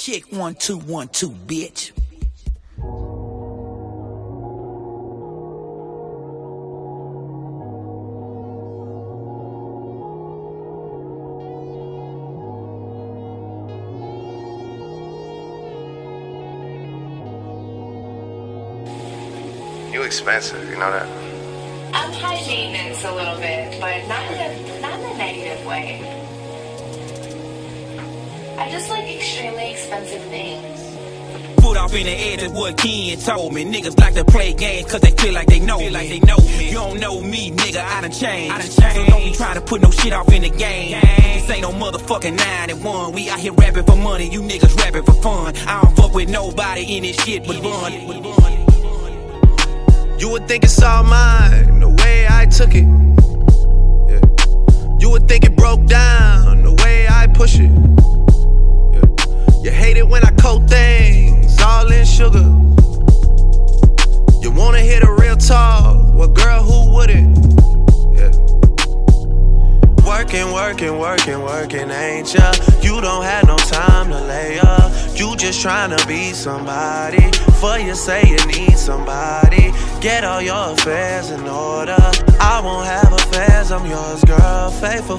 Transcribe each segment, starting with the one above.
Check 1 2 1 2, bitch. You expensive, you know that? I'm high maintenance a little bit, but not in a negative way. I just like extremely expensive things. Put off in the air, that's what Ken told me. Niggas like to play games cause they feel like they know me. You don't know me, nigga, I done changed. So don't be trying to put no shit off in the game. This ain't no motherfucking 91. We out here rapping for money, you niggas rapping for fun. I don't fuck with nobody in this shit but Bun. You would think it's all mine, the way I took it. Yeah. You would think it broke down, the way I push it. Yeah. You hate it when I coat things all in sugar. You wanna hear the real talk, well girl, who wouldn't? Yeah. Working, ain't ya? You don't have no time to lay up. You just tryna be somebody. For you say you need somebody. Get all your affairs in order. I won't have affairs, I'm yours, girl. Faithful.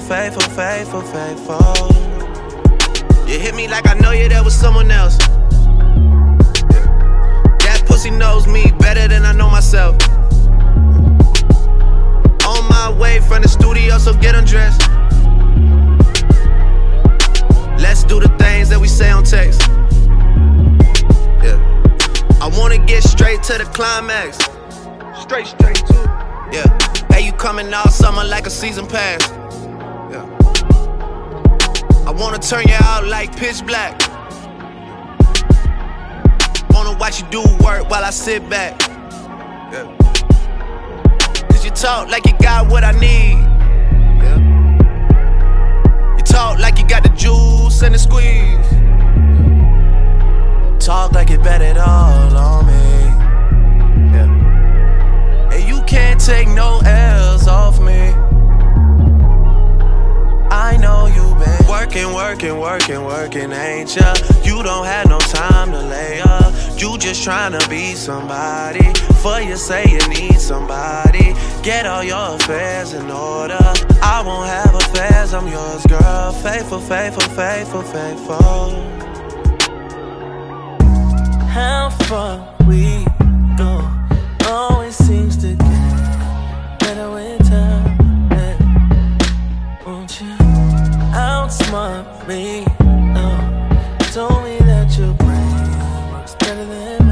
You hit me like I know you, there was someone else. Yeah. That pussy knows me better than I know myself. On my way from the studio, so get undressed. Let's do the things that we say on text. Yeah. I wanna get straight to the climax. Straight to it. Yeah. Hey, you coming all summer like a season pass. Yeah. I wanna turn you out like pitch black. Wanna watch you do work while I sit back. Yeah. Cause you talk like you got what I need. Yeah. You talk like you got the juice and the squeeze. Talk like you bet it all on me. Yeah. And you can't take no L's off me. I know you been working, ain't ya? You don't have no time to lay up. You just tryna be somebody. For you say you need somebody. Get all your affairs in order. I won't have affairs, I'm yours, girl. Faithful. How far we go always seems to get better with time. Yeah. Won't you outsmart me? Oh, told me that your brain works better than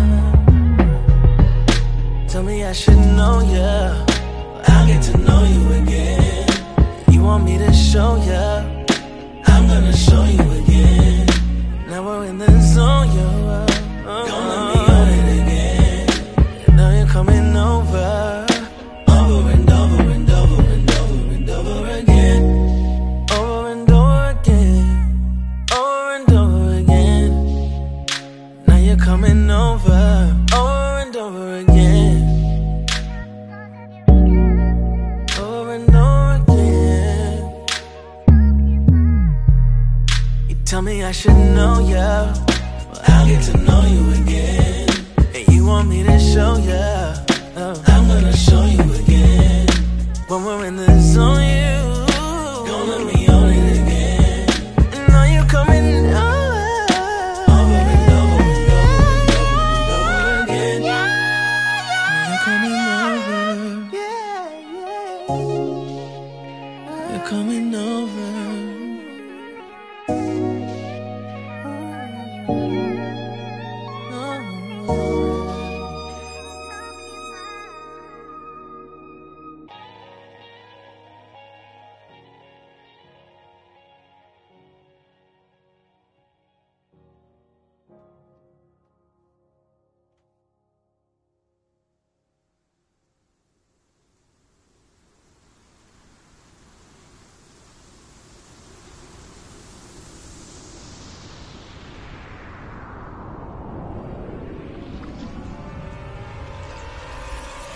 mine. Tell me I should know ya. I'll get to know you again. You want me to show ya? I'm gonna show you again. Now we're in the zone, yo. Don't let me on it again. Now you're coming over. Over and over and over and over and over again. Over and over again. Over and over again. Now you're coming over. Over and over again. Over and over again. You tell me I should know ya. I'll get to know you again. And you want me to show ya? Oh. I'm gonna show you again. When we're in the zone, you don't let me on it again. And now you're coming over. Over and over and over and over and over again. Now you're coming over. You're coming over.